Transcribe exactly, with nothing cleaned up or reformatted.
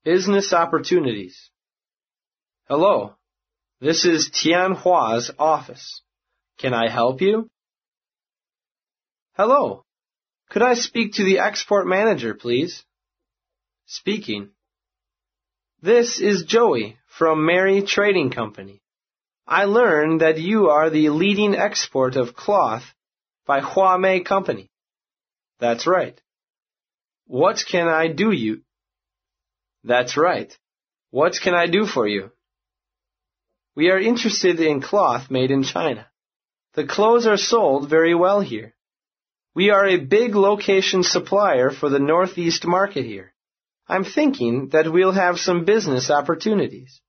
Business opportunities. Hello, this is Tianhua's office. Can I help you? Hello, could I speak to the export manager, please? Speaking. This is Joey from Mary Trading Company. I learned that you are the leading export of cloth by Huamei Company. That's right. What can I do you? That's right. What can I do for you? We are interested in cloth made in China. The clothes are sold very well here. We are a big location supplier for the Northeast market here. I'm thinking that we'll have some business opportunities.